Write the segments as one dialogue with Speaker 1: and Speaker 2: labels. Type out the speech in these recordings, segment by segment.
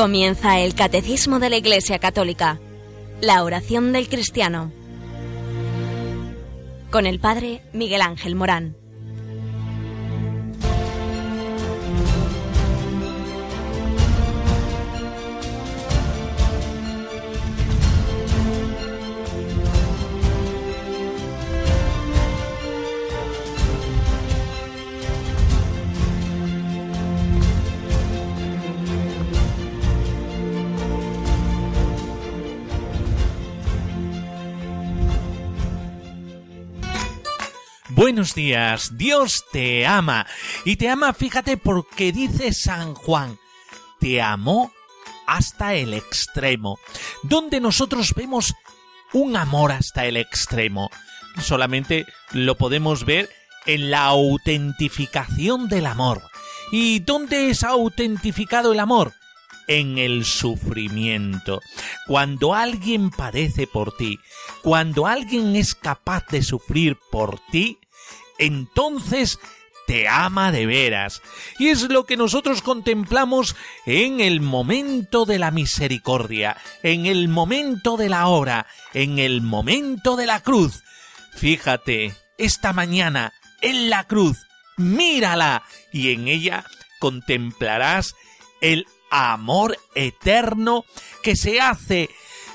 Speaker 1: Comienza el Catecismo de la Iglesia Católica, la oración del cristiano, con el Padre Miguel Ángel Morán.
Speaker 2: Buenos días, Dios te ama, y te ama, fíjate, porque dice San Juan, te amó hasta el extremo, donde nosotros vemos un amor hasta el extremo. Solamente lo podemos ver en la autentificación del amor. ¿Y dónde es autentificado el amor? En el sufrimiento. Cuando alguien padece por ti, cuando alguien es capaz de sufrir por ti, entonces te ama de veras. Y es lo que nosotros contemplamos en el momento de la misericordia, en el momento de la hora, en el momento de la cruz. Fíjate, esta mañana en la cruz, mírala, y en ella contemplarás el amor eterno que se hace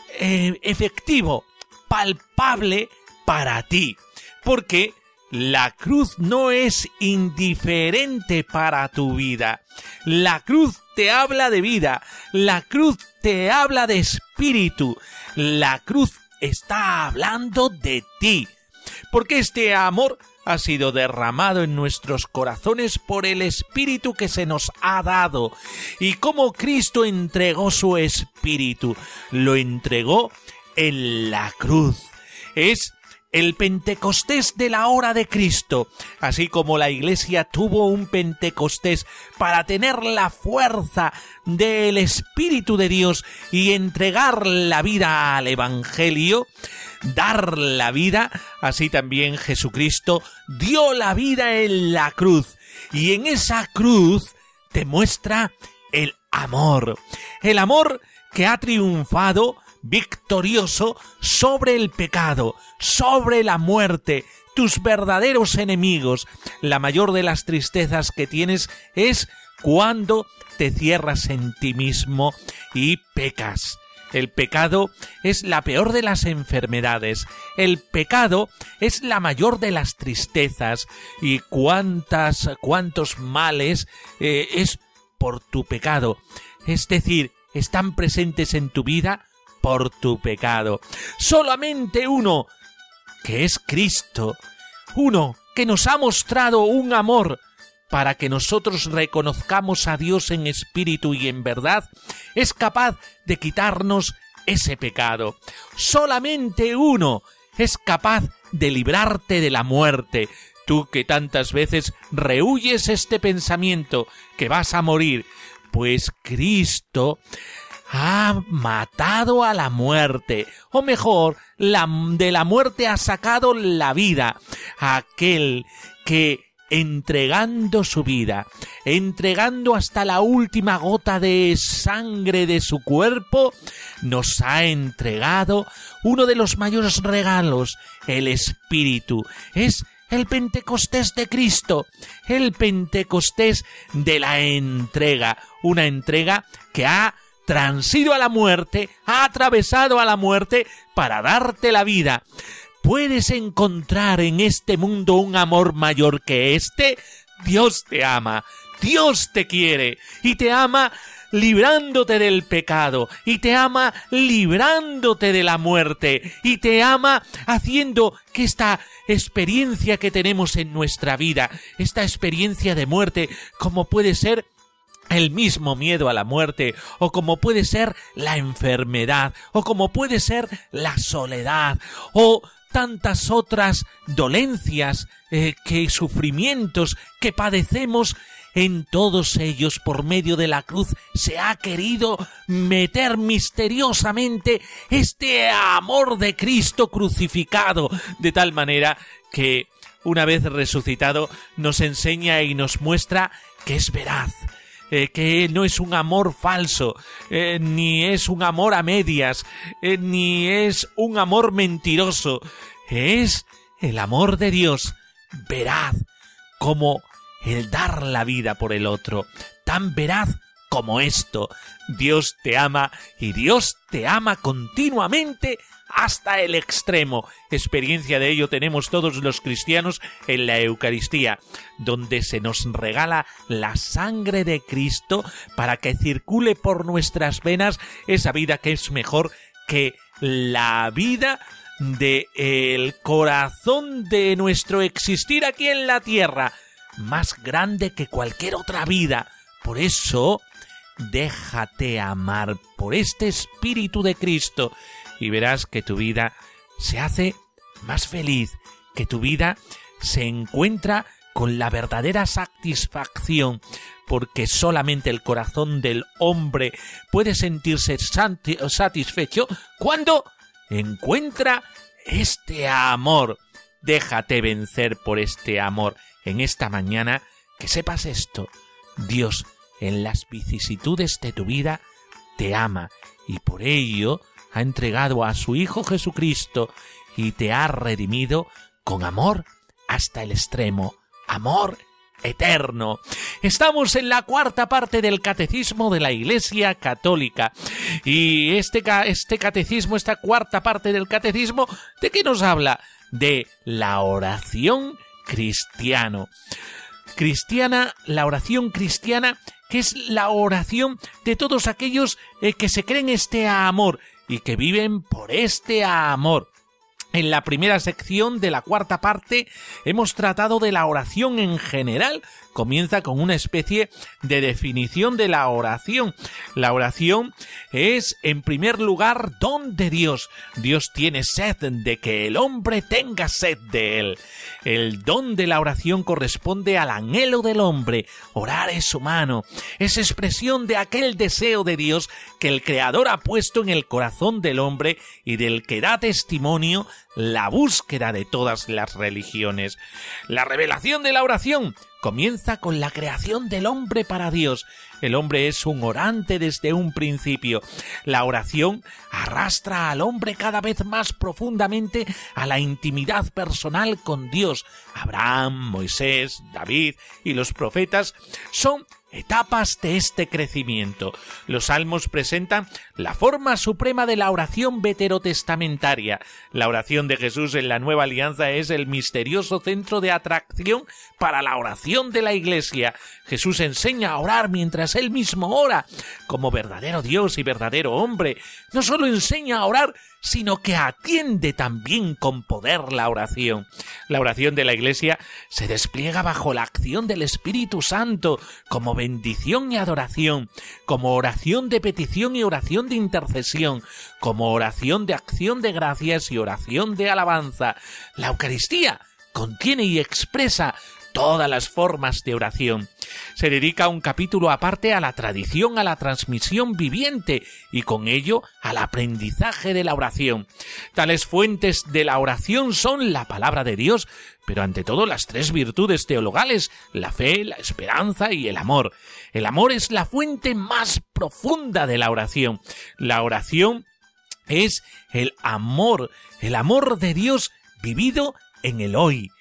Speaker 2: efectivo, palpable para ti. Porque la cruz no es indiferente para tu vida. La cruz te habla de vida. La cruz te habla de espíritu. La cruz está hablando de ti. Porque este amor ha sido derramado en nuestros corazones por el Espíritu que se nos ha dado. Y como Cristo entregó su Espíritu, lo entregó en la cruz. Es el Pentecostés de la hora de Cristo, así como la Iglesia tuvo un Pentecostés para tener la fuerza del Espíritu de Dios y entregar la vida al Evangelio, dar la vida, así también Jesucristo dio la vida en la cruz, y en esa cruz te muestra el amor que ha triunfado victorioso sobre el pecado, sobre la muerte, tus verdaderos enemigos. La mayor de las tristezas que tienes es cuando te cierras en ti mismo y pecas. El pecado es la peor de las enfermedades. El pecado es la mayor de las tristezas. Y cuántos males es por tu pecado. Es decir, están presentes en tu vida por tu pecado. Solamente uno, que es Cristo, uno que nos ha mostrado un amor para que nosotros reconozcamos a Dios en espíritu y en verdad, es capaz de quitarnos ese pecado. Solamente uno es capaz de librarte de la muerte. Tú que tantas veces rehuyes este pensamiento que vas a morir, pues Cristo ha matado a la muerte, o mejor, de la muerte ha sacado la vida, aquel que entregando su vida, entregando hasta la última gota de sangre de su cuerpo, nos ha entregado uno de los mayores regalos, el Espíritu. Es el Pentecostés de Cristo, el Pentecostés de la entrega, una entrega que ha transido a la muerte, ha atravesado a la muerte para darte la vida. ¿Puedes encontrar en este mundo un amor mayor que este? Dios te ama, Dios te quiere y te ama librándote del pecado y te ama librándote de la muerte y te ama haciendo que esta experiencia que tenemos en nuestra vida, esta experiencia de muerte, como puede ser el mismo miedo a la muerte, o como puede ser la enfermedad, o como puede ser la soledad, o tantas otras dolencias, sufrimientos que padecemos, en todos ellos, por medio de la cruz, se ha querido meter misteriosamente este amor de Cristo crucificado, de tal manera que, una vez resucitado, nos enseña y nos muestra que es veraz, que no es un amor falso, ni es un amor a medias, ni es un amor mentiroso, es el amor de Dios, veraz, como el dar la vida por el otro, tan veraz como esto. Dios te ama y Dios te ama continuamente hasta el extremo. Experiencia de ello tenemos todos los cristianos en la Eucaristía, donde se nos regala la sangre de Cristo para que circule por nuestras venas esa vida que es mejor que la vida del corazón de nuestro existir aquí en la tierra, más grande que cualquier otra vida. Por eso, déjate amar por este Espíritu de Cristo y verás que tu vida se hace más feliz, que tu vida se encuentra con la verdadera satisfacción, porque solamente el corazón del hombre puede sentirse satisfecho cuando encuentra este amor. Déjate vencer por este amor. En esta mañana, que sepas esto: Dios, en las vicisitudes de tu vida, te ama y por ello ha entregado a su Hijo Jesucristo y te ha redimido con amor hasta el extremo, amor eterno. Estamos en la cuarta parte del Catecismo de la Iglesia Católica y este catecismo, esta cuarta parte del Catecismo, ¿de qué nos habla? De la oración cristiana, la oración cristiana, que es la oración de todos aquellos que se creen este amor y que viven por este amor. En la primera sección de la cuarta parte hemos tratado de la oración en general. Comienza con una especie de definición de la oración. La oración es, en primer lugar, don de Dios. Dios tiene sed de que el hombre tenga sed de él. El don de la oración corresponde al anhelo del hombre. Orar es humano. Es expresión de aquel deseo de Dios que el Creador ha puesto en el corazón del hombre y del que da testimonio la búsqueda de todas las religiones. La revelación de la oración comienza con la creación del hombre para Dios. El hombre es un orante desde un principio. La oración arrastra al hombre cada vez más profundamente a la intimidad personal con Dios. Abraham, Moisés, David y los profetas son etapas de este crecimiento. Los salmos presentan la forma suprema de la oración veterotestamentaria. La oración de Jesús en la Nueva Alianza es el misterioso centro de atracción para la oración de la Iglesia. Jesús enseña a orar mientras Él mismo ora. Como verdadero Dios y verdadero hombre, no solo enseña a orar, sino que atiende también con poder la oración. La oración de la Iglesia se despliega bajo la acción del Espíritu Santo, como bendición y adoración, como oración de petición y oración de intercesión, como oración de acción de gracias y oración de alabanza. La Eucaristía contiene y expresa todas las formas de oración. Se dedica un capítulo aparte a la tradición, a la transmisión viviente y con ello al aprendizaje de la oración. Tales fuentes de la oración son la palabra de Dios, pero ante todo las tres virtudes teologales, la fe, la esperanza y el amor. El amor es la fuente más profunda de la oración. La oración es el amor de Dios vivido en el hoy.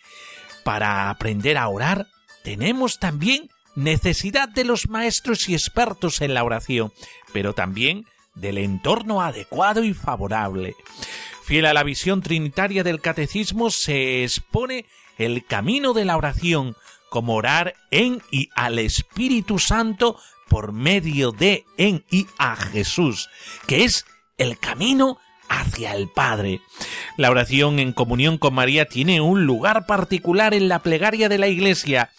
Speaker 2: Para aprender a orar, tenemos también necesidad de los maestros y expertos en la oración, pero también del entorno adecuado y favorable. Fiel a la visión trinitaria del Catecismo, se expone el camino de la oración, como orar en y al Espíritu Santo por medio de, en y a Jesús, que es el camino hacia el Padre. La oración en comunión con María tiene un lugar particular en la plegaria de la Iglesia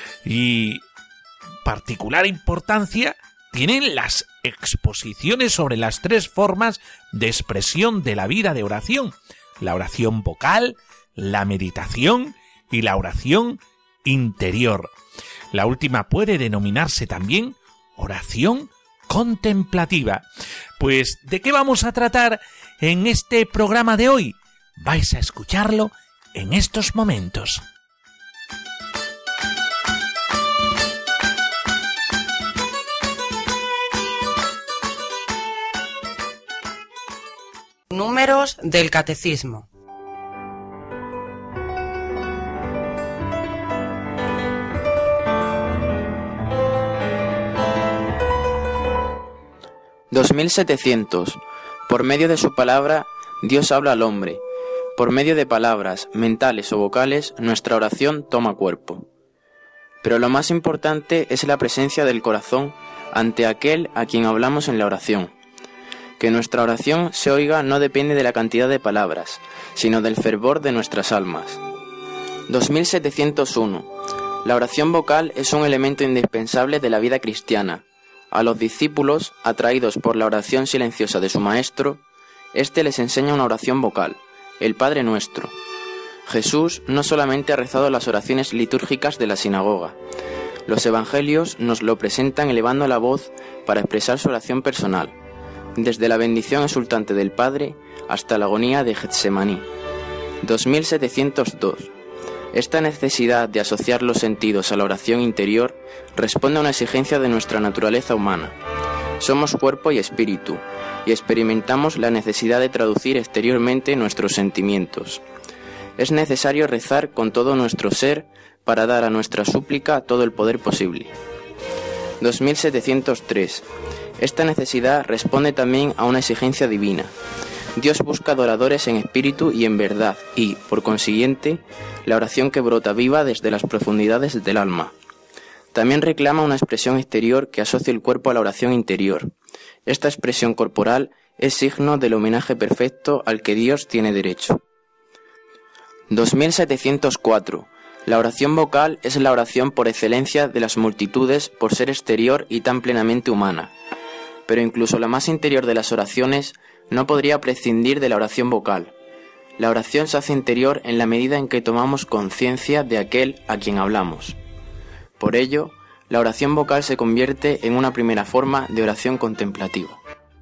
Speaker 2: y particular importancia tienen las exposiciones sobre las tres formas de expresión de la vida de oración: la oración vocal, la meditación y la oración interior. La última puede denominarse también oración contemplativa. Pues, ¿de qué vamos a tratar en este programa de hoy? Vais a escucharlo en estos momentos.
Speaker 3: Números del Catecismo.
Speaker 4: (2700). Por medio de su palabra, Dios habla al hombre. Por medio de palabras, mentales o vocales, nuestra oración toma cuerpo. Pero lo más importante es la presencia del corazón ante aquel a quien hablamos en la oración. Que nuestra oración se oiga no depende de la cantidad de palabras, sino del fervor de nuestras almas. 2701. La oración vocal es un elemento indispensable de la vida cristiana. A los discípulos, atraídos por la oración silenciosa de su maestro, éste les enseña una oración vocal, el Padre Nuestro. Jesús no solamente ha rezado las oraciones litúrgicas de la sinagoga. Los evangelios nos lo presentan elevando la voz para expresar su oración personal, desde la bendición exultante del Padre hasta la agonía de Getsemaní. 2702. Esta necesidad de asociar los sentidos a la oración interior responde a una exigencia de nuestra naturaleza humana. Somos cuerpo y espíritu, y experimentamos la necesidad de traducir exteriormente nuestros sentimientos. Es necesario rezar con todo nuestro ser para dar a nuestra súplica todo el poder posible. 2703. Esta necesidad responde también a una exigencia divina. Dios busca adoradores en espíritu y en verdad y, por consiguiente, la oración que brota viva desde las profundidades del alma. También reclama una expresión exterior que asocie el cuerpo a la oración interior. Esta expresión corporal es signo del homenaje perfecto al que Dios tiene derecho. 2704. La oración vocal es la oración por excelencia de las multitudes por ser exterior y tan plenamente humana. Pero incluso la más interior de las oraciones no podría prescindir de la oración vocal. La oración se hace interior en la medida en que tomamos conciencia de aquel a quien hablamos. Por ello, la oración vocal se convierte en una primera forma de oración contemplativa.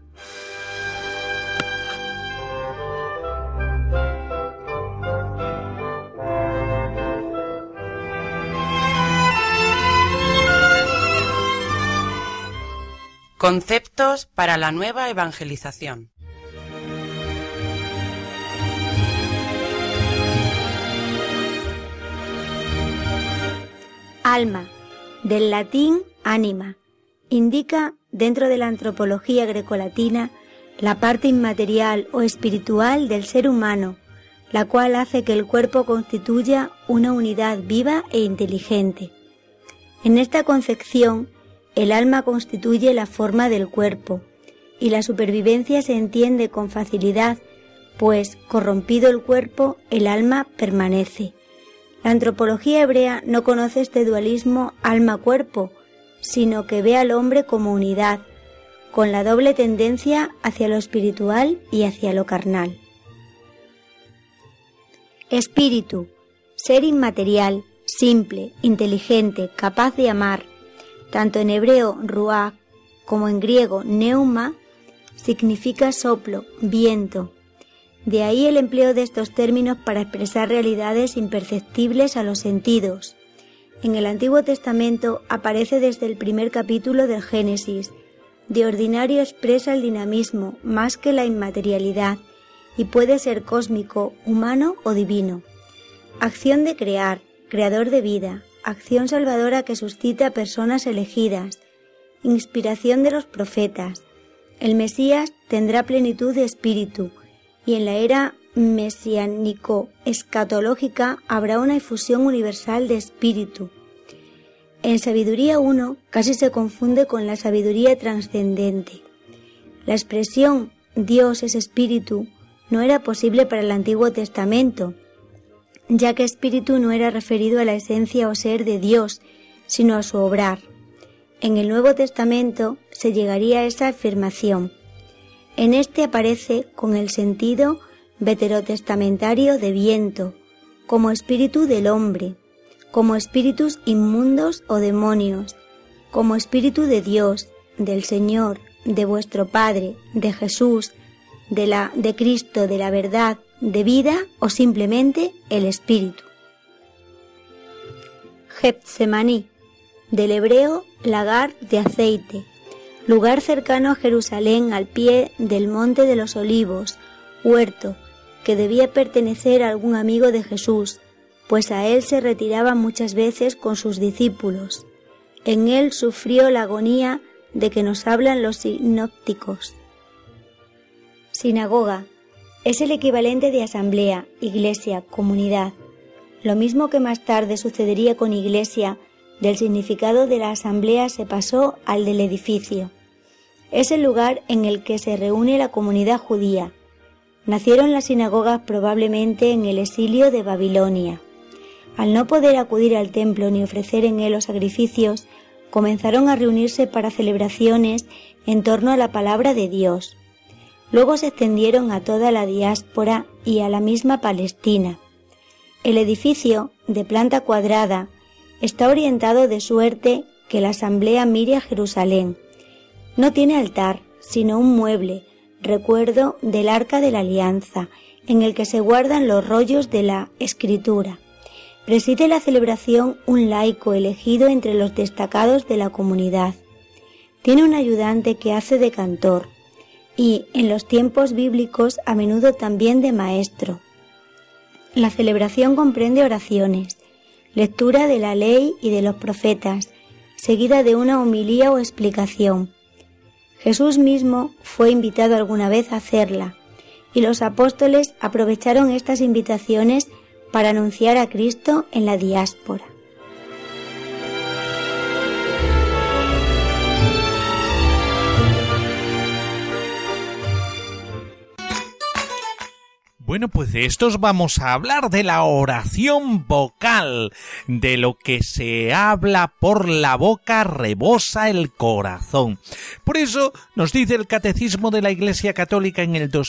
Speaker 3: Conceptos para la nueva evangelización.
Speaker 5: Alma, del latín anima, indica dentro de la antropología grecolatina la parte inmaterial o espiritual del ser humano, la cual hace que el cuerpo constituya una unidad viva e inteligente. En esta concepción, el alma constituye la forma del cuerpo, y la supervivencia se entiende con facilidad, pues, corrompido el cuerpo, el alma permanece. La antropología hebrea no conoce este dualismo alma-cuerpo, sino que ve al hombre como unidad, con la doble tendencia hacia lo espiritual y hacia lo carnal. Espíritu, ser inmaterial, simple, inteligente, capaz de amar. Tanto en hebreo ruach como en griego neuma significa soplo, viento. De ahí el empleo de estos términos para expresar realidades imperceptibles a los sentidos. En el Antiguo Testamento aparece desde el primer capítulo del Génesis. De ordinario expresa el dinamismo más que la inmaterialidad y puede ser cósmico, humano o divino. Acción de crear, creador de vida, acción salvadora que suscita a personas elegidas, inspiración de los profetas. El Mesías tendrá plenitud de espíritu y en la era mesiánico-escatológica habrá una efusión universal de espíritu. En Sabiduría 1 casi se confunde con la sabiduría trascendente. La expresión Dios es espíritu no era posible para el Antiguo Testamento, ya que espíritu no era referido a la esencia o ser de Dios, sino a su obrar. En el Nuevo Testamento se llegaría a esa afirmación. En este aparece con el sentido veterotestamentario de viento, como espíritu del hombre, como espíritus inmundos o demonios, como espíritu de Dios, del Señor, de vuestro Padre, de Jesús, de Cristo, de la verdad, de vida o simplemente el espíritu. Getsemaní, del hebreo lagar de aceite, lugar cercano a Jerusalén al pie del Monte de los Olivos, huerto, que debía pertenecer a algún amigo de Jesús, pues a él se retiraba muchas veces con sus discípulos. En él sufrió la agonía de que nos hablan los sinópticos. Sinagoga es el equivalente de asamblea, iglesia, comunidad. Lo mismo que más tarde sucedería con iglesia, del significado de la asamblea se pasó al del edificio. Es el lugar en el que se reúne la comunidad judía. Nacieron las sinagogas probablemente en el exilio de Babilonia. Al no poder acudir al templo ni ofrecer en él los sacrificios, comenzaron a reunirse para celebraciones en torno a la palabra de Dios. Luego se extendieron a toda la diáspora y a la misma Palestina. El edificio, de planta cuadrada, está orientado de suerte que la asamblea mire a Jerusalén. No tiene altar, sino un mueble, recuerdo del Arca de la Alianza, en el que se guardan los rollos de la Escritura. Preside la celebración un laico elegido entre los destacados de la comunidad. Tiene un ayudante que hace de cantor y, en los tiempos bíblicos, a menudo también de maestro. La celebración comprende oraciones, lectura de la ley y de los profetas, seguida de una homilía o explicación. Jesús mismo fue invitado alguna vez a hacerla, y los apóstoles aprovecharon estas invitaciones para anunciar a Cristo en la diáspora.
Speaker 2: Bueno, pues de estos vamos a hablar, de la oración vocal, de lo que se habla por la boca rebosa el corazón. Por eso nos dice el Catecismo de la Iglesia Católica en el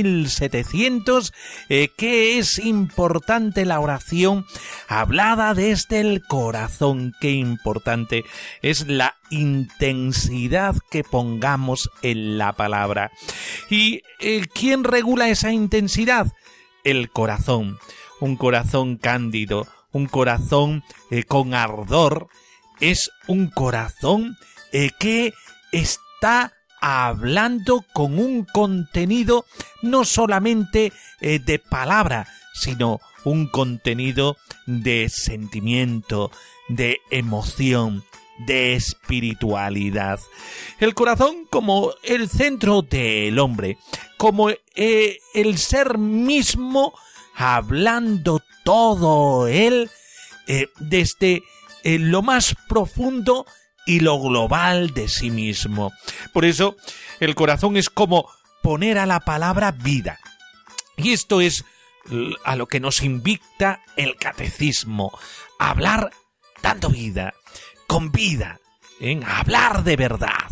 Speaker 2: 2700 que es importante la oración hablada desde el corazón. Qué importante es la intensidad que pongamos en la palabra. ¿Y quién regula esa intensidad? El corazón. Un corazón cándido, un corazón con ardor, es un corazón que está hablando con un contenido no solamente de palabra, sino un contenido de sentimiento, de emoción, de espiritualidad. El corazón como el centro del hombre, como el ser mismo, hablando todo él desde lo más profundo y lo global de sí mismo. Por eso el corazón es como poner a la palabra vida. Y esto es a lo que nos invita el catecismo, a hablar dando vida, con vida, hablar de verdad.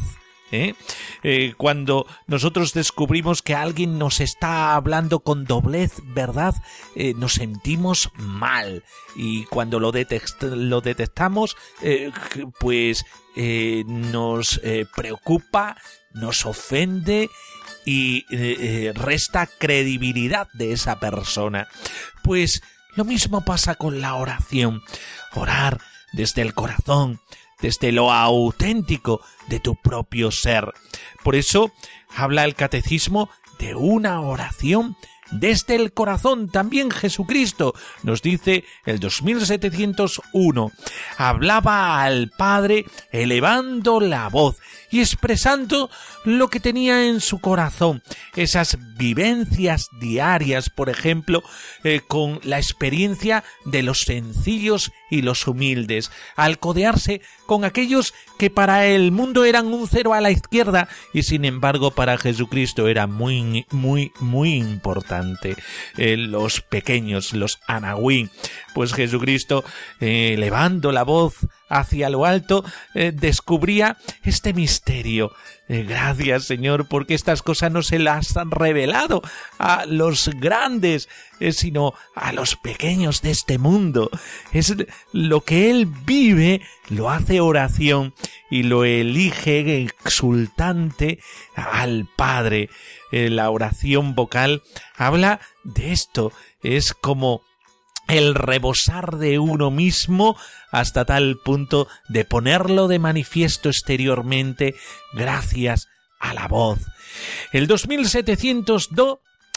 Speaker 2: Cuando nosotros descubrimos que alguien nos está hablando con doblez, verdad, nos sentimos mal, y cuando lo detectamos, pues nos preocupa, nos ofende y resta credibilidad de esa persona. Pues lo mismo pasa con la oración. Orar desde el corazón, desde lo auténtico de tu propio ser. Por eso habla el catecismo de una oración desde el corazón. También Jesucristo nos dice el 2701, hablaba al Padre elevando la voz y expresando lo que tenía en su corazón, esas vivencias diarias, por ejemplo, con la experiencia de los sencillos y los humildes, al codearse con aquellos que para el mundo eran un cero a la izquierda y sin embargo para Jesucristo era muy, muy, muy importante. Los pequeños, los anahuí, pues Jesucristo, elevando la voz hacia lo alto, descubría este misterio. Gracias, Señor, porque estas cosas no se las han revelado a los grandes, sino a los pequeños de este mundo. Es lo que Él vive, lo hace oración y lo elige exultante al Padre. La oración vocal habla de esto, es como el rebosar de uno mismo hasta tal punto de ponerlo de manifiesto exteriormente gracias a la voz. El 2702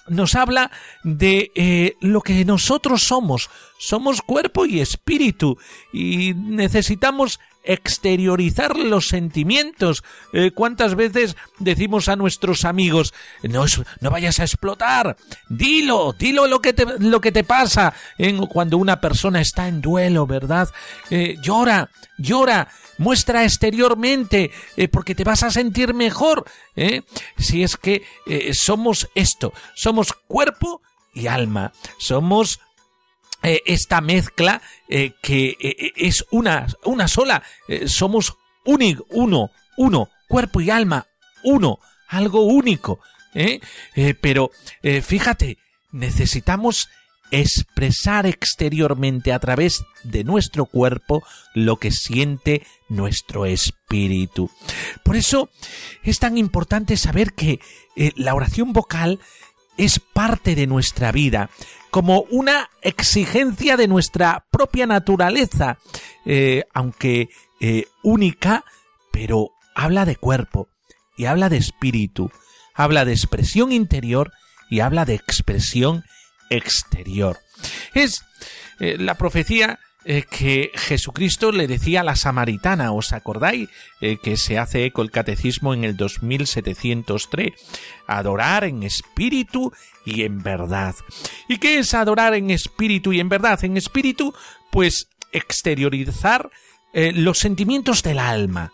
Speaker 2: nos habla de lo que nosotros somos. Somos cuerpo y espíritu y necesitamos exteriorizar los sentimientos. ¿Cuántas veces decimos a nuestros amigos, no vayas a explotar, dilo lo que te pasa? Cuando una persona está en duelo, ¿verdad? Llora, muestra exteriormente, porque te vas a sentir mejor. Si es que somos esto, somos cuerpo y alma, somos esta mezcla que es una sola, somos uno, cuerpo y alma, uno, algo único, pero fíjate, necesitamos expresar exteriormente a través de nuestro cuerpo lo que siente nuestro espíritu. Por eso es tan importante saber que la oración vocal es parte de nuestra vida, como una exigencia de nuestra propia naturaleza, aunque única, pero habla de cuerpo y habla de espíritu, habla de expresión interior y habla de expresión exterior. Es la profecía que Jesucristo le decía a la samaritana, ¿os acordáis? Que se hace eco el catecismo en el 2703. Adorar en espíritu y en verdad. ¿Y qué es adorar en espíritu y en verdad? En espíritu, pues exteriorizar los sentimientos del alma.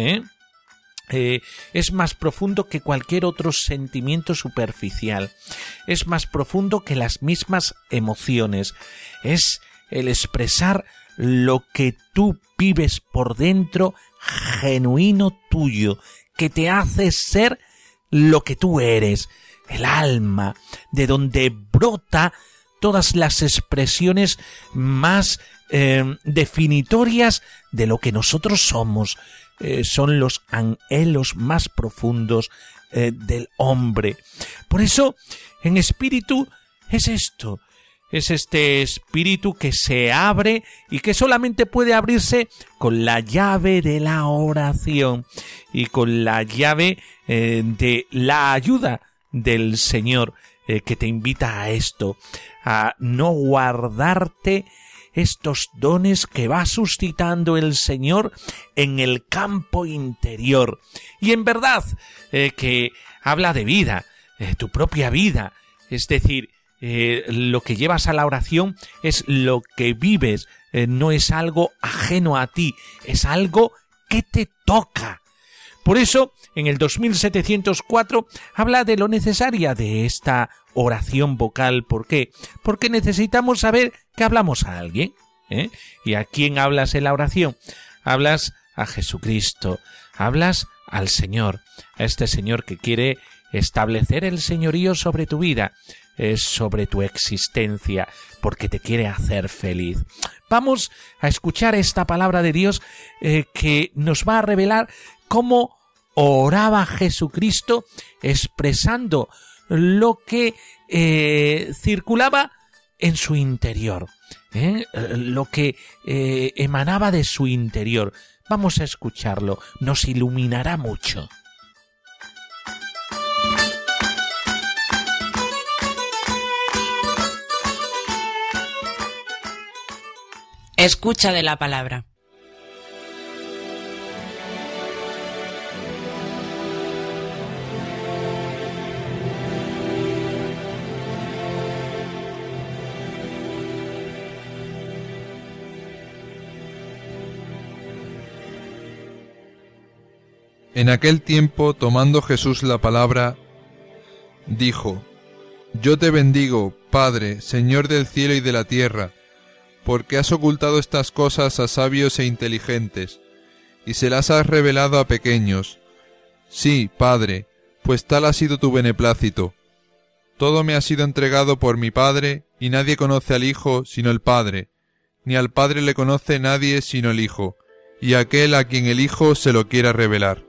Speaker 2: Es más profundo que cualquier otro sentimiento superficial. Es más profundo que las mismas emociones. Es el expresar lo que tú vives por dentro, genuino tuyo, que te hace ser lo que tú eres, el alma, de donde brota todas las expresiones más definitorias de lo que nosotros somos. Son los anhelos más profundos del hombre. Por eso, en espíritu es esto. Es este espíritu que se abre y que solamente puede abrirse con la llave de la oración y con la llave de la ayuda del Señor, que te invita a esto, a no guardarte estos dones que va suscitando el Señor en el campo interior. Y en verdad que habla de vida, tu propia vida, es decir, lo que llevas a la oración es lo que vives, no es algo ajeno a ti, es algo que te toca. Por eso, en el 2704 habla de lo necesaria de esta oración vocal. ¿Por qué? Porque necesitamos saber que hablamos a alguien. ¿Y a quién hablas en la oración? Hablas a Jesucristo, hablas al Señor, a este Señor que quiere establecer el señorío sobre tu vida, sobre tu existencia, porque te quiere hacer feliz. Vamos a escuchar esta palabra de Dios que nos va a revelar cómo oraba Jesucristo expresando lo que circulaba en su interior, lo que emanaba de su interior. Vamos a escucharlo, nos iluminará mucho.
Speaker 3: Escucha de la palabra.
Speaker 6: En aquel tiempo, tomando Jesús la palabra, dijo: Yo te bendigo, Padre, Señor del cielo y de la tierra, porque has ocultado estas cosas a sabios e inteligentes, y se las has revelado a pequeños. Sí, Padre, pues tal ha sido tu beneplácito. Todo me ha sido entregado por mi Padre, y nadie conoce al Hijo sino el Padre, ni al Padre le conoce nadie sino el Hijo, y aquel a quien el Hijo se lo quiera revelar.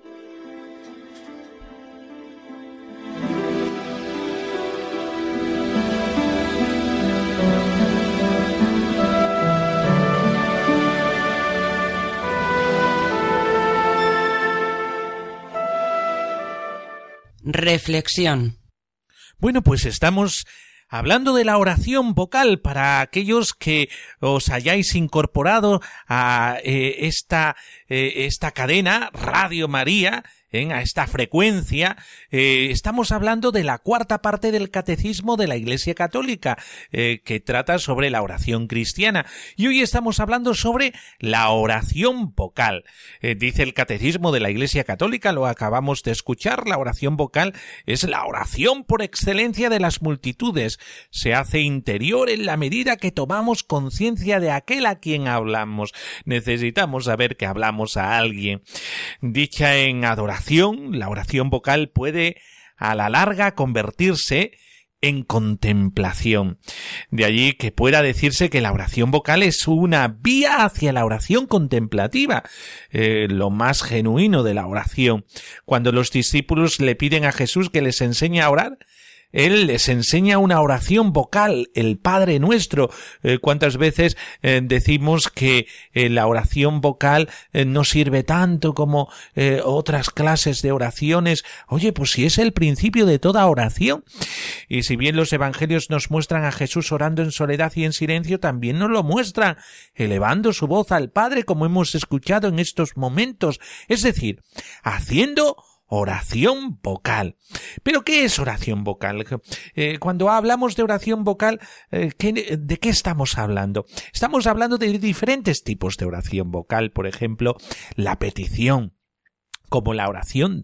Speaker 3: Reflexión.
Speaker 2: Bueno, pues estamos hablando de la oración vocal para aquellos que os hayáis incorporado a esta cadena Radio María, a esta frecuencia. Estamos hablando de la cuarta parte del Catecismo de la Iglesia Católica, que trata sobre la oración cristiana. Y hoy estamos hablando sobre la oración vocal. Dice el Catecismo de la Iglesia Católica, lo acabamos de escuchar, la oración vocal es la oración por excelencia de las multitudes. Se hace interior en la medida que tomamos conciencia de aquel a quien hablamos. Necesitamos saber que hablamos a alguien. Dicha en adoración, la oración vocal puede a la larga convertirse en contemplación. De allí que pueda decirse que la oración vocal es una vía hacia la oración contemplativa, lo más genuino de la oración. Cuando los discípulos le piden a Jesús que les enseñe a orar, Él les enseña una oración vocal, el Padre Nuestro. ¿Cuántas veces decimos que la oración vocal no sirve tanto como otras clases de oraciones? Oye, pues si es el principio de toda oración. Y si bien los evangelios nos muestran a Jesús orando en soledad y en silencio, también nos lo muestran elevando su voz al Padre, como hemos escuchado en estos momentos. Es decir, haciendo oración vocal. ¿Pero qué es oración vocal? Cuando hablamos de oración vocal, ¿de qué estamos hablando? Estamos hablando de diferentes tipos de oración vocal. Por ejemplo, la petición, como la oración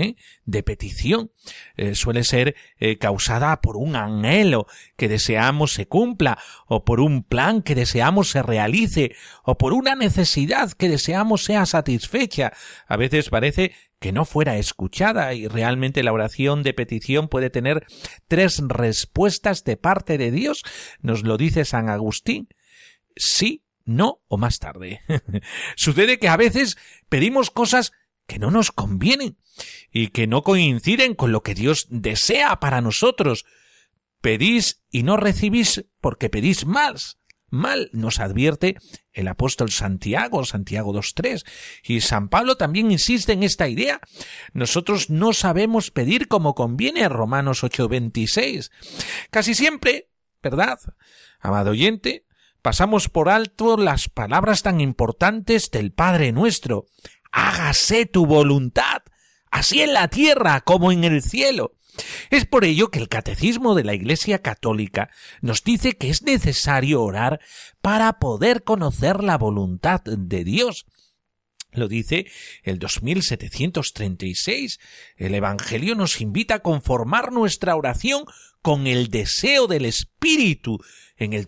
Speaker 2: de petición, suele ser causada por un anhelo que deseamos se cumpla, o por un plan que deseamos se realice, o por una necesidad que deseamos sea satisfecha. A veces parece que no fuera escuchada, y realmente la oración de petición puede tener 3 respuestas de parte de Dios. Nos lo dice San Agustín: sí, no o más tarde. Sucede que a veces pedimos cosas que no nos convienen y que no coinciden con lo que Dios desea para nosotros. Pedís y no recibís porque pedís mal, nos advierte el apóstol Santiago 2:3, y San Pablo también insiste en esta idea. Nosotros no sabemos pedir como conviene, Romanos 8:26. Casi siempre, ¿verdad, amado oyente? Pasamos por alto las palabras tan importantes del Padre Nuestro: hágase tu voluntad, así en la tierra como en el cielo. Es por ello que el Catecismo de la Iglesia Católica nos dice que es necesario orar para poder conocer la voluntad de Dios. Lo dice el 2736. El Evangelio nos invita a conformar nuestra oración con el deseo del Espíritu en el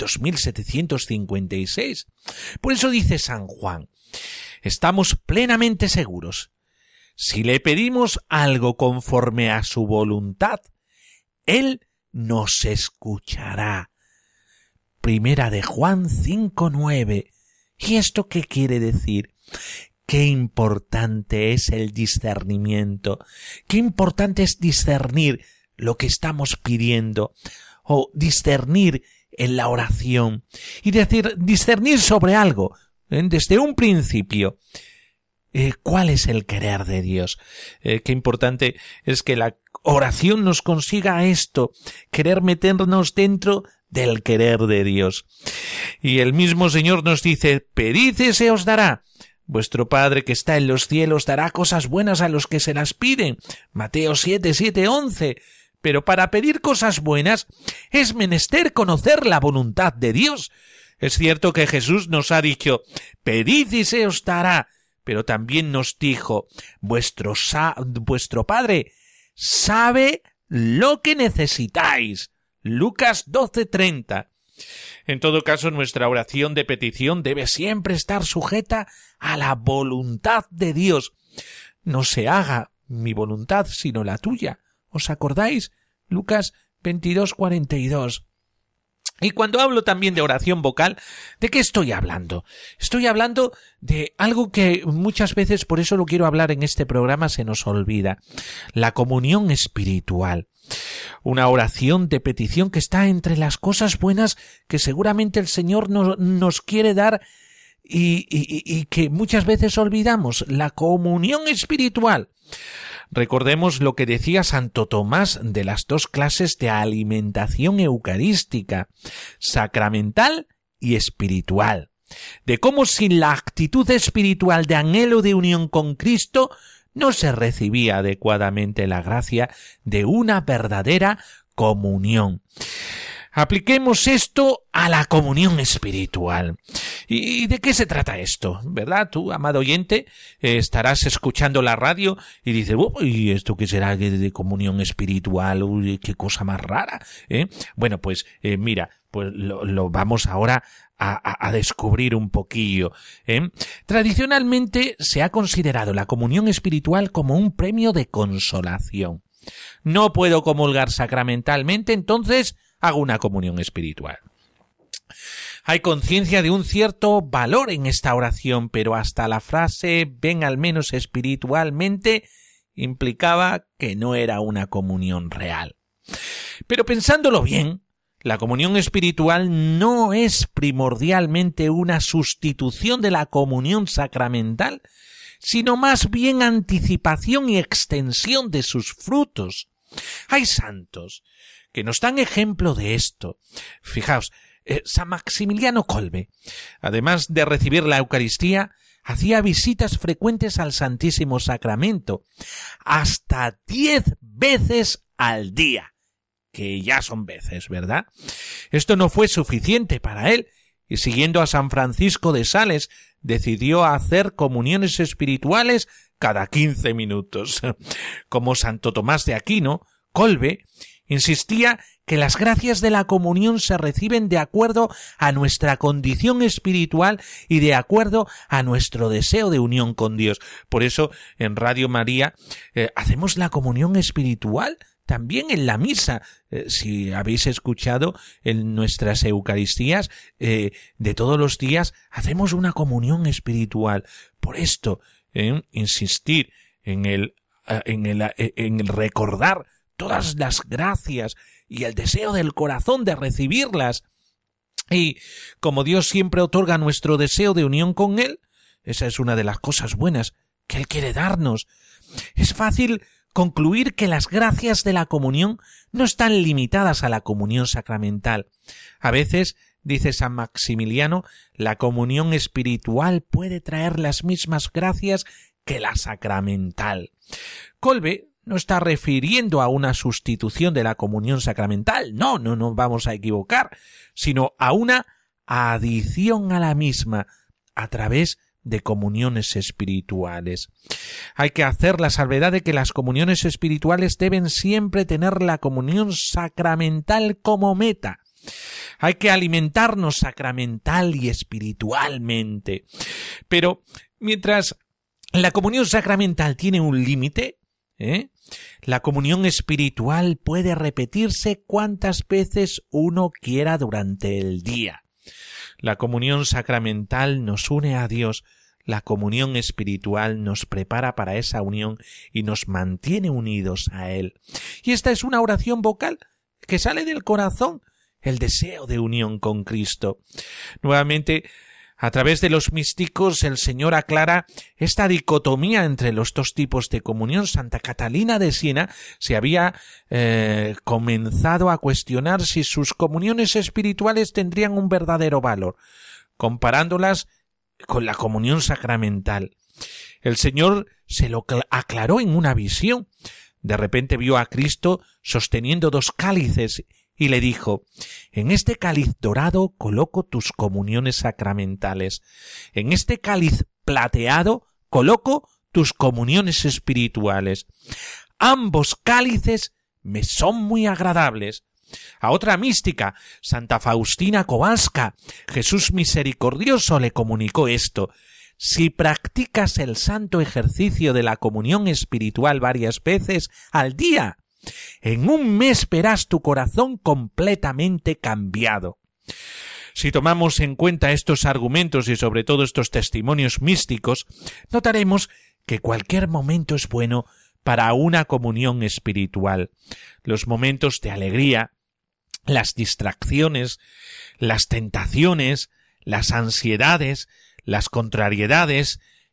Speaker 2: 2756. Por eso dice San Juan: estamos plenamente seguros. Si le pedimos algo conforme a su voluntad, Él nos escuchará. Primera de Juan 5:9. ¿Y esto qué quiere decir? Qué importante es el discernimiento. Qué importante es discernir lo que estamos pidiendo, o discernir en la oración. Y decir, discernir sobre algo, desde un principio. ¿Cuál es el querer de Dios? Qué importante es que la oración nos consiga esto, querer meternos dentro del querer de Dios. Y el mismo Señor nos dice: pedid y se os dará. Vuestro Padre que está en los cielos dará cosas buenas a los que se las piden. Mateo 7:11. Pero para pedir cosas buenas es menester conocer la voluntad de Dios. Es cierto que Jesús nos ha dicho: pedid y se os dará. Pero también nos dijo: vuestro Padre sabe lo que necesitáis. Lucas 12:30. En todo caso, nuestra oración de petición debe siempre estar sujeta a la voluntad de Dios. No se haga mi voluntad sino la tuya. ¿Os acordáis? Lucas 22:42. Y cuando hablo también de oración vocal, ¿de qué estoy hablando? Estoy hablando de algo que muchas veces, por eso lo quiero hablar en este programa, se nos olvida: la comunión espiritual. Una oración de petición que está entre las cosas buenas que seguramente el Señor nos quiere dar y que muchas veces olvidamos: la comunión espiritual. Recordemos lo que decía Santo Tomás de las dos clases de alimentación eucarística, sacramental y espiritual, de cómo sin la actitud espiritual de anhelo de unión con Cristo no se recibía adecuadamente la gracia de una verdadera comunión. Apliquemos esto a la comunión espiritual. ¿Y de qué se trata esto? ¿Verdad? Tú, amado oyente, estarás escuchando la radio y dices, ¿y esto qué será de comunión espiritual? Uy, qué cosa más rara. Bueno, pues mira, pues lo vamos ahora a descubrir un poquillo. Tradicionalmente se ha considerado la comunión espiritual como un premio de consolación. No puedo comulgar sacramentalmente, entonces hago una comunión espiritual. Hay conciencia de un cierto valor en esta oración, pero hasta la frase ven al menos espiritualmente implicaba que no era una comunión real. Pero pensándolo bien, la comunión espiritual no es primordialmente una sustitución de la comunión sacramental, sino más bien anticipación y extensión de sus frutos. Hay santos que nos dan ejemplo de esto. Fijaos, San Maximiliano Kolbe, además de recibir la Eucaristía, hacía visitas frecuentes al Santísimo Sacramento, hasta 10 veces al día, que ya son veces, ¿verdad? Esto no fue suficiente para él, y siguiendo a San Francisco de Sales, decidió hacer comuniones espirituales cada 15 minutos. Como Santo Tomás de Aquino, Kolbe insistía que las gracias de la comunión se reciben de acuerdo a nuestra condición espiritual y de acuerdo a nuestro deseo de unión con Dios. Por eso en Radio María hacemos la comunión espiritual también en la misa. Si habéis escuchado en nuestras Eucaristías de todos los días, hacemos una comunión espiritual. Por esto, insistir en el recordar todas las gracias y el deseo del corazón de recibirlas. Y como Dios siempre otorga nuestro deseo de unión con Él, esa es una de las cosas buenas que Él quiere darnos. Es fácil concluir que las gracias de la comunión no están limitadas a la comunión sacramental. A veces, dice San Maximiliano, la comunión espiritual puede traer las mismas gracias que la sacramental. Kolbe no está refiriendo a una sustitución de la comunión sacramental, no vamos a equivocar, sino a una adición a la misma a través de comuniones espirituales. Hay que hacer la salvedad de que las comuniones espirituales deben siempre tener la comunión sacramental como meta. Hay que alimentarnos sacramental y espiritualmente. Pero mientras la comunión sacramental tiene un límite, la comunión espiritual puede repetirse cuantas veces uno quiera durante el día. La comunión sacramental nos une a Dios, la comunión espiritual nos prepara para esa unión y nos mantiene unidos a Él. Y esta es una oración vocal que sale del corazón, el deseo de unión con Cristo. Nuevamente, a través de los místicos, el Señor aclara esta dicotomía entre los dos tipos de comunión. Santa Catalina de Siena se había comenzado a cuestionar si sus comuniones espirituales tendrían un verdadero valor, comparándolas con la comunión sacramental. El Señor se lo aclaró en una visión. De repente vio a Cristo sosteniendo 2 cálices y le dijo: en este cáliz dorado coloco tus comuniones sacramentales. En este cáliz plateado coloco tus comuniones espirituales. Ambos cálices me son muy agradables. A otra mística, Santa Faustina Kowalska, Jesús misericordioso le comunicó esto: si practicas el santo ejercicio de la comunión espiritual varias veces al día, en un mes verás tu corazón completamente cambiado. Si tomamos en cuenta estos argumentos y sobre todo estos testimonios místicos, notaremos que cualquier momento es bueno para una comunión espiritual. Los momentos de alegría, las distracciones, las tentaciones, las ansiedades, las contrariedades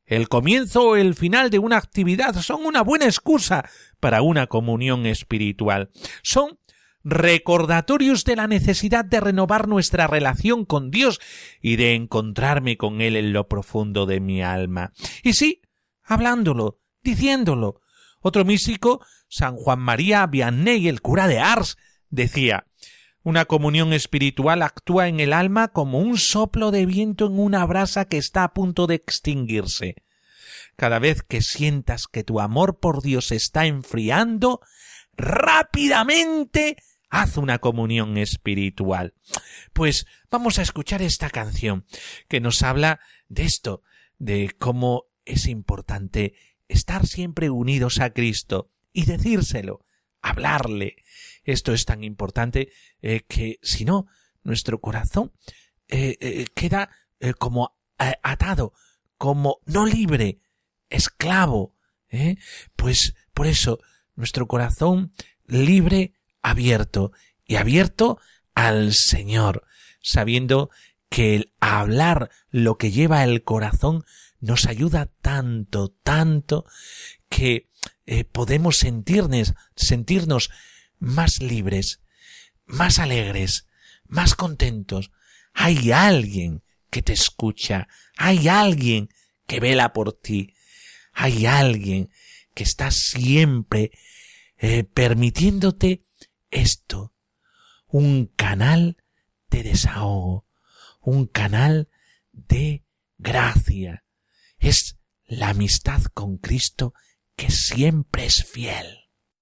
Speaker 2: El comienzo o el final de una actividad son una buena excusa para una comunión espiritual. Son recordatorios de la necesidad de renovar nuestra relación con Dios y de encontrarme con Él en lo profundo de mi alma. Y sí, hablándolo, diciéndolo. Otro místico, San Juan María Vianney, el cura de Ars, decía: una comunión espiritual actúa en el alma como un soplo de viento en una brasa que está a punto de extinguirse. Cada vez que sientas que tu amor por Dios se está enfriando, rápidamente haz una comunión espiritual. Pues vamos a escuchar esta canción que nos habla de esto, de cómo es importante estar siempre unidos a Cristo y decírselo, hablarle. Esto es tan importante que si no, nuestro corazón queda como atado, como no libre, esclavo. Pues por eso nuestro corazón libre, abierto y abierto al Señor, sabiendo que el hablar lo que lleva el corazón nos ayuda tanto, tanto, que podemos sentirnos más libres, más alegres, más contentos. Hay alguien que te escucha, hay alguien que vela por ti, hay alguien que está siempre permitiéndote esto, un canal de desahogo, un canal de gracia. Es la amistad con Cristo que siempre es fiel.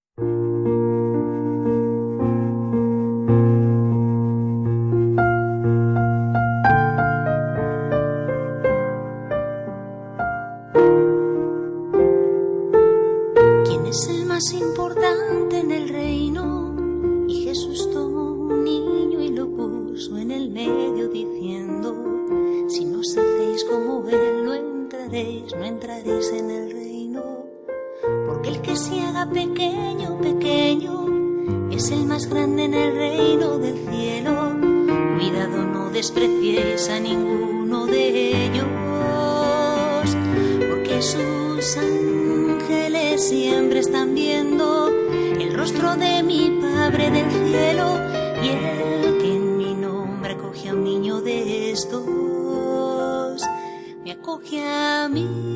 Speaker 7: ¿Quién es el más importante en el reino? Y Jesús tomó un niño y lo puso en el medio diciendo: si no os hacéis como él, no entraréis en el reino. Porque el que se haga pequeño, pequeño, es el más grande en el reino del cielo. Cuidado, no despreciéis a ninguno de ellos, porque sus ángeles siempre están viendo el rostro de mi Padre del cielo. Y el que en mi nombre acoge a un niño de estos, me acoge a mí.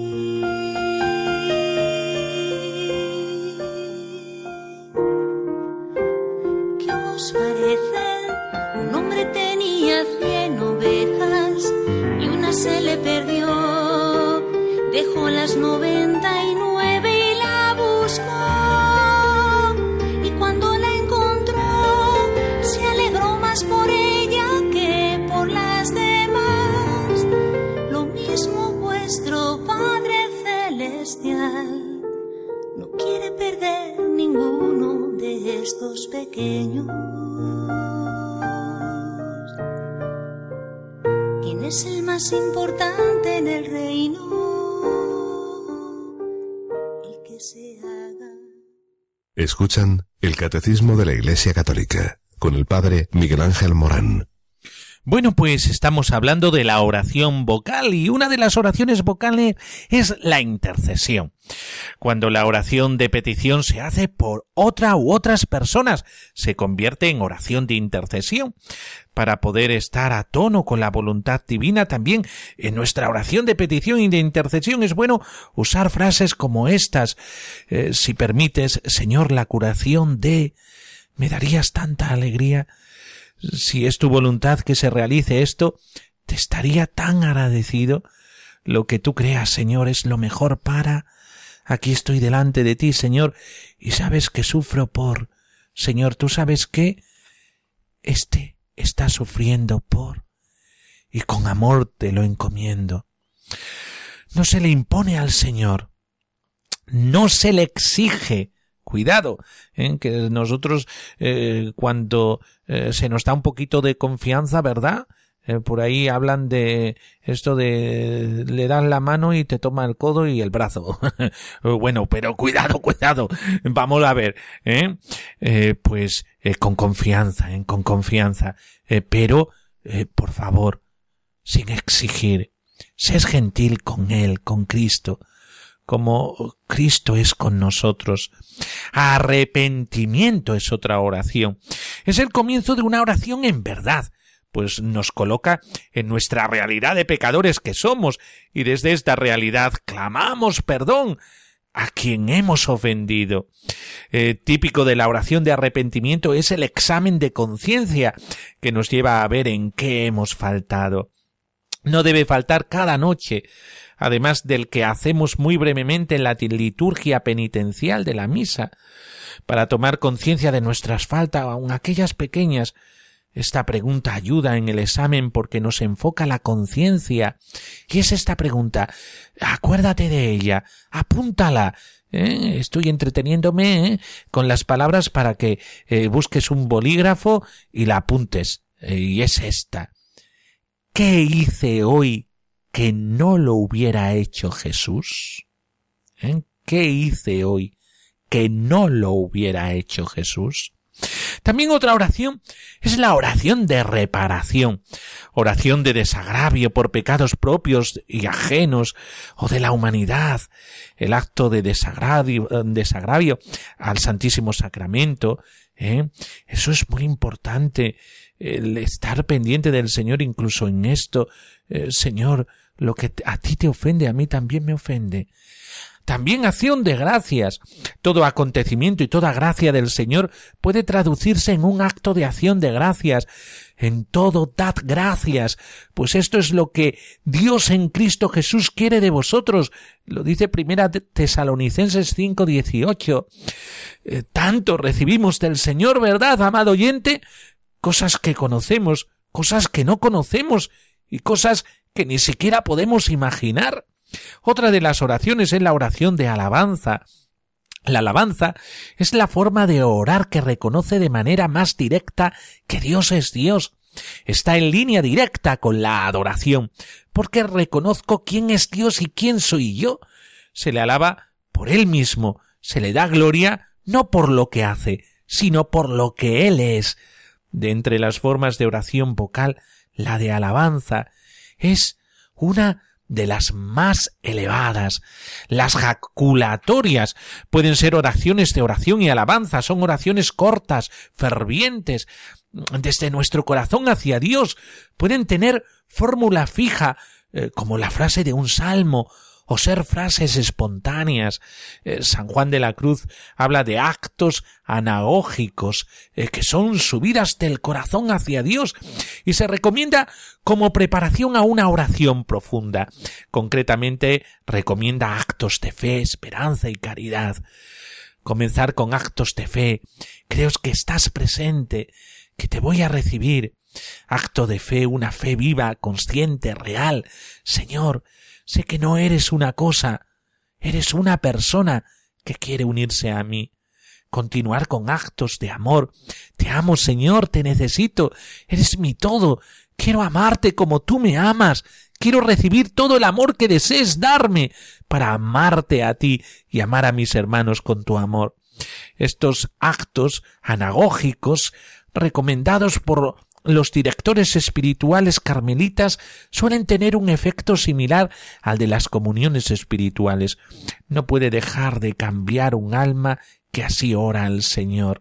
Speaker 7: ¿Qué os parece? Un hombre tenía 100 ovejas y una se le perdió. Dejó las 99 y la buscó. Y cuando la encontró, se alegró más por ella que por las demás. Lo mismo vuestro Padre Celestial no quiere perder ninguno de estos pequeños. ¿Quién es el más importante en el reino? El que se haga.
Speaker 8: Escuchan el Catecismo de la Iglesia Católica con el Padre Miguel Ángel Morán.
Speaker 2: Bueno, pues estamos hablando de la oración vocal y una de las oraciones vocales es la intercesión. Cuando la oración de petición se hace por otra u otras personas, se convierte en oración de intercesión. Para poder estar a tono con la voluntad divina también en nuestra oración de petición y de intercesión es bueno usar frases como estas. Si permites, Señor, la curación de... me darías tanta alegría. Si es tu voluntad que se realice esto, te estaría tan agradecido. Lo que tú creas, Señor, es lo mejor para... Aquí estoy delante de ti, Señor, y sabes que sufro por... Señor, tú sabes que... está sufriendo por... Y con amor te lo encomiendo. No se le impone al Señor. No se le exige. Cuidado, que nosotros cuando se nos da un poquito de confianza, ¿verdad? Por ahí hablan de esto de le das la mano y te toma el codo y el brazo. Bueno, pero cuidado, vamos a ver, pues con confianza, pero por favor, sin exigir. Sé gentil con Él, con Cristo, como Cristo es con nosotros. Arrepentimiento es otra oración. Es el comienzo de una oración en verdad, pues nos coloca en nuestra realidad de pecadores que somos, y desde esta realidad clamamos perdón a quien hemos ofendido. Típico de la oración de arrepentimiento es el examen de conciencia que nos lleva a ver en qué hemos faltado. No debe faltar cada noche, además del que hacemos muy brevemente en la liturgia penitencial de la misa, para tomar conciencia de nuestras faltas, aun aquellas pequeñas. Esta pregunta ayuda en el examen porque nos enfoca la conciencia. Y es esta pregunta, acuérdate de ella, apúntala. Estoy entreteniéndome con las palabras para que busques un bolígrafo y la apuntes. Y es esta. ¿Qué hice hoy que no lo hubiera hecho Jesús? ¿Qué hice hoy que no lo hubiera hecho Jesús? También otra oración es la oración de reparación, oración de desagravio por pecados propios y ajenos o de la humanidad, el acto de desagravio al Santísimo Sacramento. Eso es muy importante, el estar pendiente del Señor incluso en esto. Señor, lo que a ti te ofende, a mí también me ofende. También acción de gracias. Todo acontecimiento y toda gracia del Señor puede traducirse en un acto de acción de gracias. En todo dad gracias, pues esto es lo que Dios en Cristo Jesús quiere de vosotros. Lo dice 1 Tesalonicenses 5:18. Tanto recibimos del Señor, ¿verdad, amado oyente? Cosas que conocemos, cosas que no conocemos y cosas que ni siquiera podemos imaginar. Otra de las oraciones es la oración de alabanza. La alabanza es la forma de orar que reconoce de manera más directa que Dios es Dios. Está en línea directa con la adoración, porque reconozco quién es Dios y quién soy yo. Se le alaba por Él mismo, se le da gloria no por lo que hace, sino por lo que Él es. De entre las formas de oración vocal, la de alabanza es una de las más elevadas. Las jaculatorias pueden ser oraciones de oración y alabanza, son oraciones cortas, fervientes, desde nuestro corazón hacia Dios. Pueden tener fórmula fija, como la frase de un salmo, o ser frases espontáneas. San Juan de la Cruz habla de actos anagógicos, que son subidas del corazón hacia Dios, y se recomienda como preparación a una oración profunda. Concretamente, recomienda actos de fe, esperanza y caridad. Comenzar con actos de fe. Creo que estás presente, que te voy a recibir. Acto de fe, una fe viva, consciente, real. Señor, sé que no eres una cosa, eres una persona que quiere unirse a mí. Continuar con actos de amor. Te amo, Señor, te necesito, eres mi todo. Quiero amarte como tú me amas. Quiero recibir todo el amor que desees darme para amarte a ti y amar a mis hermanos con tu amor. Estos actos anagógicos, recomendados por los directores espirituales carmelitas, suelen tener un efecto similar al de las comuniones espirituales. No puede dejar de cambiar un alma que así ora al Señor.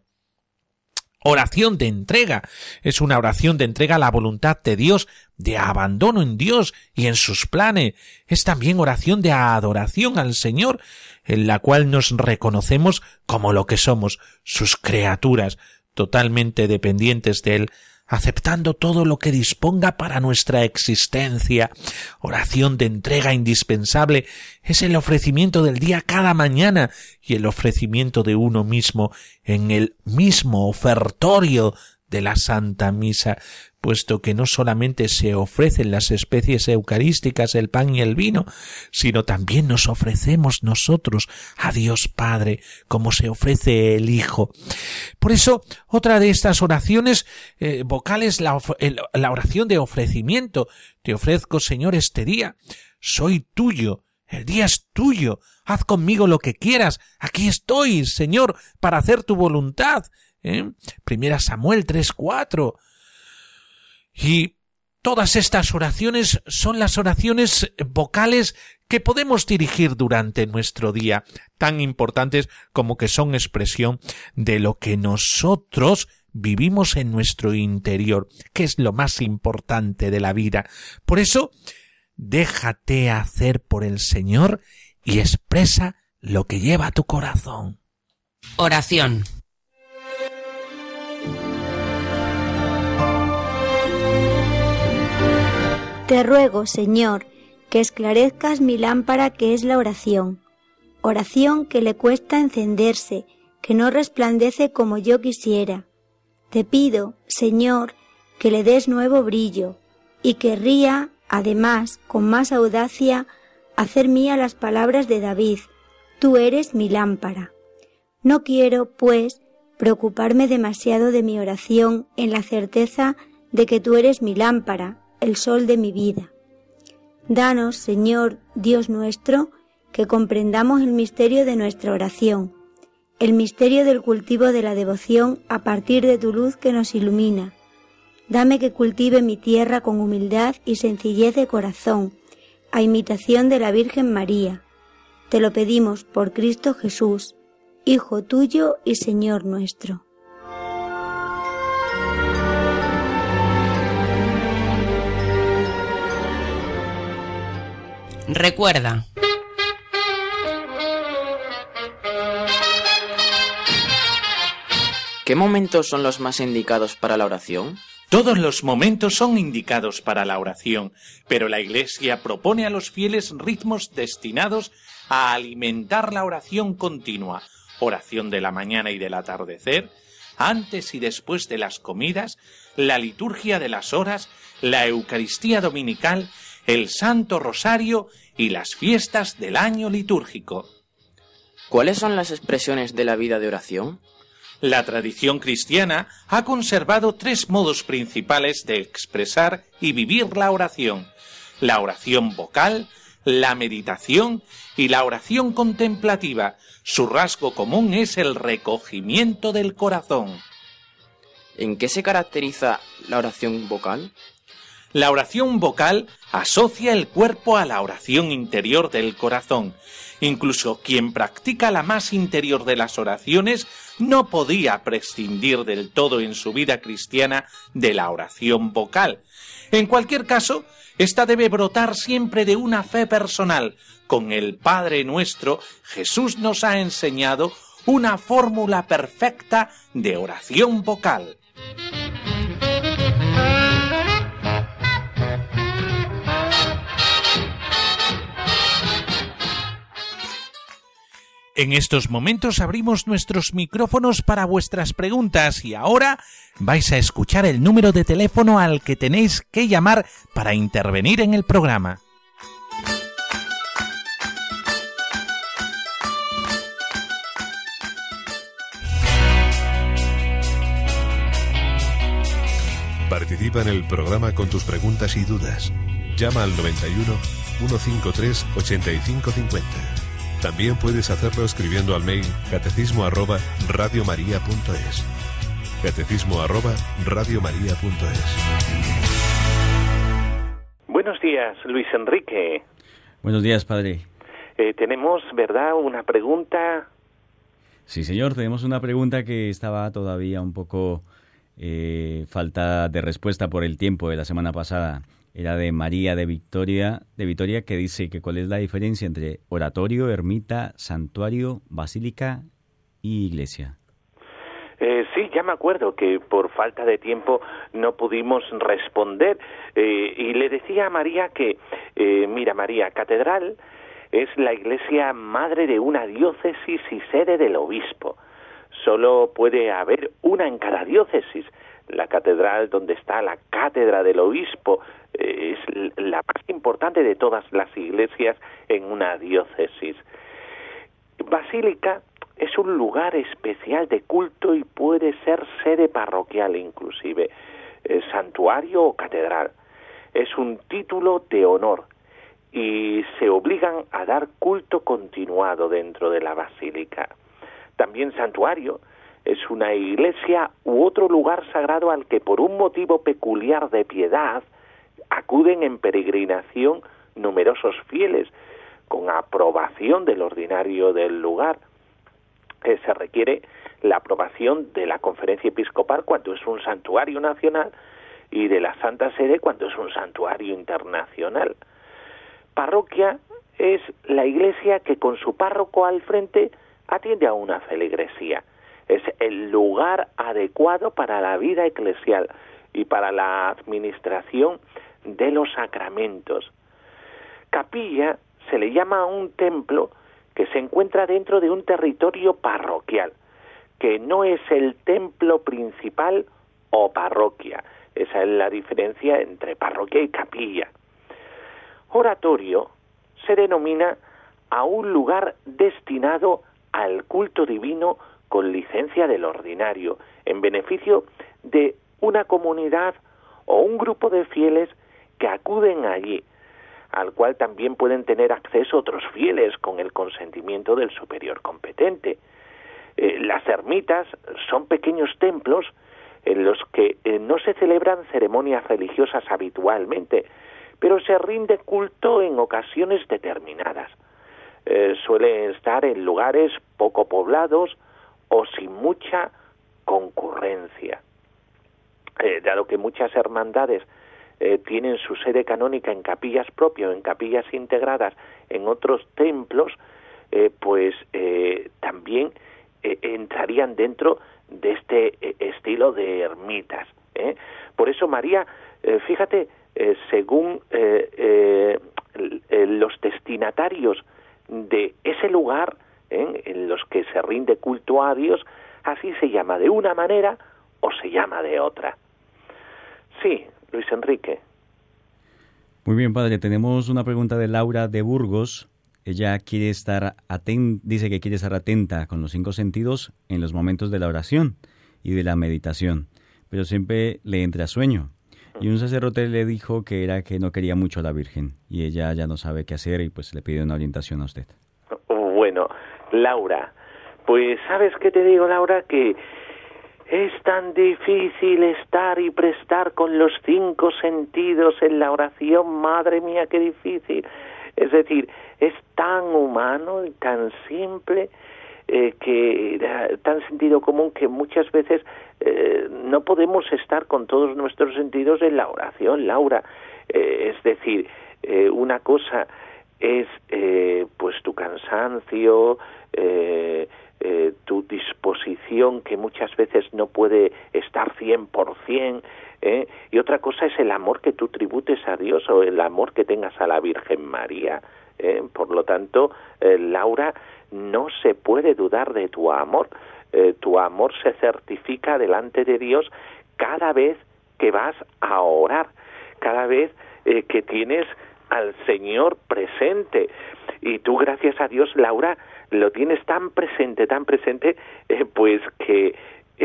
Speaker 2: Oración de entrega. Es una oración de entrega a la voluntad de Dios, de abandono en Dios y en sus planes. Es también oración de adoración al Señor, en la cual nos reconocemos como lo que somos, sus criaturas, totalmente dependientes de Él, aceptando todo lo que disponga para nuestra existencia. Oración de entrega indispensable es el ofrecimiento del día cada mañana y el ofrecimiento de uno mismo en el mismo ofertorio de la Santa Misa, puesto que no solamente se ofrecen las especies eucarísticas, el pan y el vino, sino también nos ofrecemos nosotros a Dios Padre, como se ofrece el Hijo. Por eso, otra de estas oraciones vocales, la oración de ofrecimiento. Te ofrezco, Señor, este día. Soy tuyo. El día es tuyo. Haz conmigo lo que quieras. Aquí estoy, Señor, para hacer tu voluntad. 1 Samuel 3:4. Y Todas estas oraciones son las oraciones vocales que podemos dirigir durante nuestro día, tan importantes como que son expresión de lo que nosotros vivimos en nuestro interior, que es lo más importante de la vida. Por eso, déjate hacer por el Señor y expresa lo que lleva tu corazón.
Speaker 3: Oración.
Speaker 5: Te ruego, Señor, que esclarezcas mi lámpara, que es la oración. Oración que le cuesta encenderse, que no resplandece como yo quisiera. Te pido, Señor, que le des nuevo brillo, y querría, además, con más audacia, hacer mía las palabras de David: tú eres mi lámpara. No quiero, pues, preocuparme demasiado de mi oración en la certeza de que tú eres mi lámpara, el sol de mi vida. Danos, Señor, Dios nuestro, que comprendamos el misterio de nuestra oración, el misterio del cultivo de la devoción a partir de tu luz que nos ilumina. Dame que cultive mi tierra con humildad y sencillez de corazón, a imitación de la Virgen María. Te lo pedimos por Cristo Jesús, Hijo tuyo y Señor nuestro.
Speaker 3: Recuerda.
Speaker 4: ¿Qué momentos son los más indicados para la oración?
Speaker 2: Todos los momentos son indicados para la oración, pero la Iglesia propone a los fieles ritmos destinados a alimentar la oración continua, oración de la mañana y del atardecer, antes y después de las comidas, la liturgia de las horas, la Eucaristía dominical, el Santo Rosario y las fiestas del año litúrgico.
Speaker 4: ¿Cuáles son las expresiones de la vida de oración?
Speaker 2: La tradición cristiana ha conservado 3 modos principales de expresar y vivir la oración: la oración vocal, la meditación y la oración contemplativa. Su rasgo común es el recogimiento del corazón.
Speaker 4: ¿En qué se caracteriza la oración vocal?
Speaker 2: La oración vocal asocia el cuerpo a la oración interior del corazón. Incluso quien practica la más interior de las oraciones no podía prescindir del todo en su vida cristiana de la oración vocal. En cualquier caso, esta debe brotar siempre de una fe personal. Con el Padre Nuestro, Jesús nos ha enseñado una fórmula perfecta de oración vocal. En estos momentos abrimos nuestros micrófonos para vuestras preguntas y ahora vais a escuchar el número de teléfono al que tenéis que llamar para intervenir en el programa.
Speaker 8: Participa en el programa con tus preguntas y dudas. Llama al 91 153 8550. También puedes hacerlo escribiendo al mail catecismo@radiomaria.es. catecismo@radiomaria.es.
Speaker 9: Buenos días, Luis Enrique.
Speaker 10: Buenos días, padre.
Speaker 9: Tenemos, ¿verdad?, una pregunta.
Speaker 10: Sí, señor, tenemos una pregunta que estaba todavía un poco falta de respuesta por el tiempo de la semana pasada. Era de María de Vitoria, que dice que cuál es la diferencia entre oratorio, ermita, santuario, basílica y iglesia.
Speaker 9: Sí, ya me acuerdo que por falta de tiempo no pudimos responder. Y le decía a María que, mira, María, catedral es la iglesia madre de una diócesis y sede del obispo. Solo puede haber una en cada diócesis. La catedral donde está la cátedra del obispo es la más importante de todas las iglesias en una diócesis. Basílica es un lugar especial de culto y puede ser sede parroquial inclusive. Santuario o catedral es un título de honor y se obligan a dar culto continuado dentro de la basílica. También santuario es una iglesia u otro lugar sagrado al que por un motivo peculiar de piedad acuden en peregrinación numerosos fieles, con aprobación del ordinario del lugar. Se requiere la aprobación de la Conferencia Episcopal cuando es un santuario nacional y de la Santa Sede cuando es un santuario internacional. Parroquia es la iglesia que con su párroco al frente atiende a una feligresía. Es el lugar adecuado para la vida eclesial y para la administración de los sacramentos. Capilla se le llama a un templo que se encuentra dentro de un territorio parroquial, que no es el templo principal o parroquia. Esa es la diferencia entre parroquia y capilla. Oratorio se denomina a un lugar destinado al culto divino con licencia del ordinario, en beneficio de una comunidad o un grupo de fieles que acuden allí, al cual también pueden tener acceso otros fieles con el consentimiento del superior competente. Las ermitas son pequeños templos en los que no se celebran ceremonias religiosas habitualmente, pero se rinde culto en ocasiones determinadas. Suelen estar en lugares poco poblados o sin mucha concurrencia. Dado que muchas hermandades tienen su sede canónica en capillas propias o en capillas integradas en otros templos, también entrarían dentro de este estilo de ermitas. Por eso, María, fíjate, según los destinatarios de ese lugar en los que se rinde culto a Dios, así se llama de una manera o se llama de otra. Sí, Luis Enrique.
Speaker 10: Muy bien, padre. Tenemos una pregunta de Laura de Burgos. Ella quiere estar dice que quiere estar atenta con los 5 sentidos en los momentos de la oración y de la meditación, pero siempre le entra sueño. Y un sacerdote le dijo que no quería mucho a la Virgen, y ella ya no sabe qué hacer y pues le pide una orientación a usted.
Speaker 9: Bueno, Laura, pues ¿sabes qué te digo, Laura? Que es tan difícil estar y prestar con los 5 sentidos en la oración, madre mía, qué difícil. Es decir, es tan humano y tan simple, tan sentido común, que muchas veces no podemos estar con todos nuestros sentidos en la oración, Laura. Es decir, una cosa es pues tu cansancio, tu disposición, que muchas veces no puede estar 100%, y otra cosa es el amor que tú tributes a Dios o el amor que tengas a la Virgen María. Por lo tanto, Laura, no se puede dudar de tu amor. Tu amor se certifica delante de Dios cada vez que vas a orar, cada vez que tienes al Señor presente. Y tú, gracias a Dios, Laura, lo tienes tan presente, pues que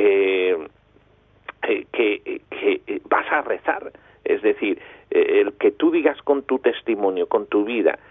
Speaker 9: vas a rezar. Es decir, el que tú digas con tu testimonio, con tu vida,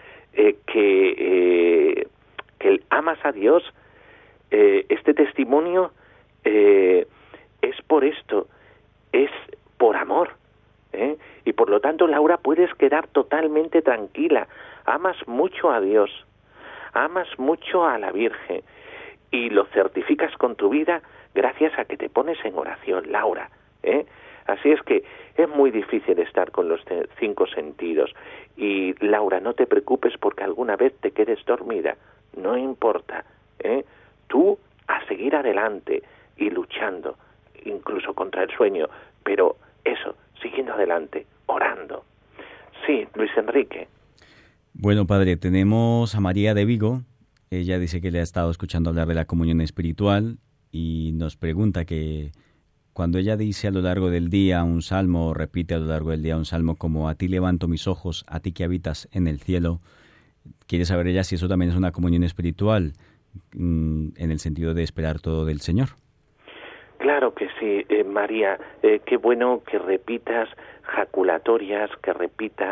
Speaker 9: que amas a Dios, este testimonio es por esto, es por amor, y por lo tanto, Laura, puedes quedar totalmente tranquila. Amas mucho a Dios, amas mucho a la Virgen, y lo certificas con tu vida gracias a que te pones en oración, Laura. Así es que es muy difícil estar con los 5 sentidos. Y, Laura, no te preocupes porque alguna vez te quedes dormida. No importa. Tú a seguir adelante y luchando, incluso contra el sueño. Pero eso, siguiendo adelante, orando. Sí, Luis Enrique.
Speaker 10: Bueno, padre, tenemos a María de Vigo. Ella dice que le ha estado escuchando hablar de la comunión espiritual y nos pregunta que cuando ella dice a lo largo del día un salmo, o repite a lo largo del día un salmo como "A ti levanto mis ojos, a ti que habitas en el cielo", quiere saber ella si eso también es una comunión espiritual, en el sentido de esperar todo del Señor.
Speaker 9: Claro que sí, María. Qué bueno que repitas jaculatorias, que repitas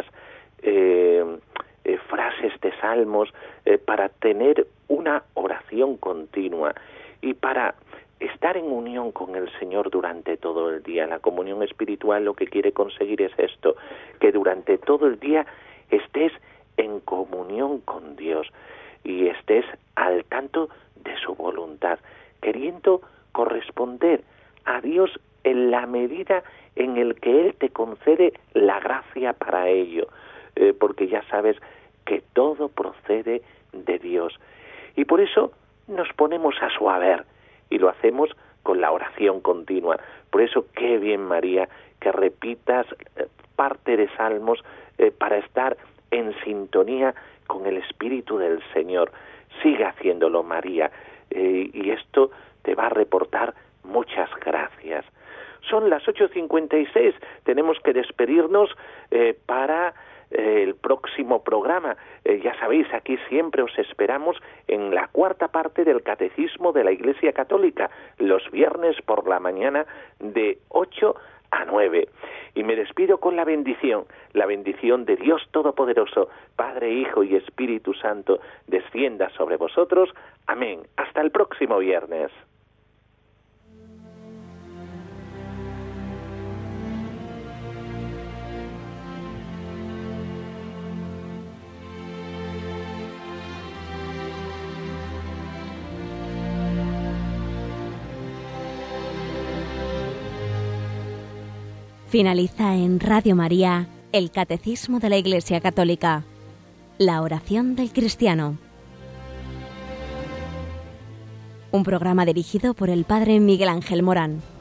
Speaker 9: frases de salmos, para tener una oración continua y para estar en unión con el Señor durante todo el día. La comunión espiritual lo que quiere conseguir es esto, que durante todo el día estés en comunión con Dios y estés al tanto de su voluntad, queriendo corresponder a Dios en la medida en el que Él te concede la gracia para ello, porque ya sabes que todo procede de Dios. Y por eso nos ponemos a su haber y lo hacemos con la oración continua. Por eso, qué bien, María, que repitas parte de salmos para estar en sintonía con el Espíritu del Señor. Sigue haciéndolo, María, y esto te va a reportar muchas gracias. Son las 8:56, tenemos que despedirnos para el próximo programa. Ya sabéis, aquí siempre os esperamos en la cuarta parte del Catecismo de la Iglesia Católica, los viernes por la mañana de 8 a 9. Y me despido con la bendición de Dios Todopoderoso, Padre, Hijo y Espíritu Santo, descienda sobre vosotros. Amén. Hasta el próximo viernes.
Speaker 1: Finaliza en Radio María el Catecismo de la Iglesia Católica, la oración del cristiano. Un programa dirigido por el Padre Miguel Ángel Morán.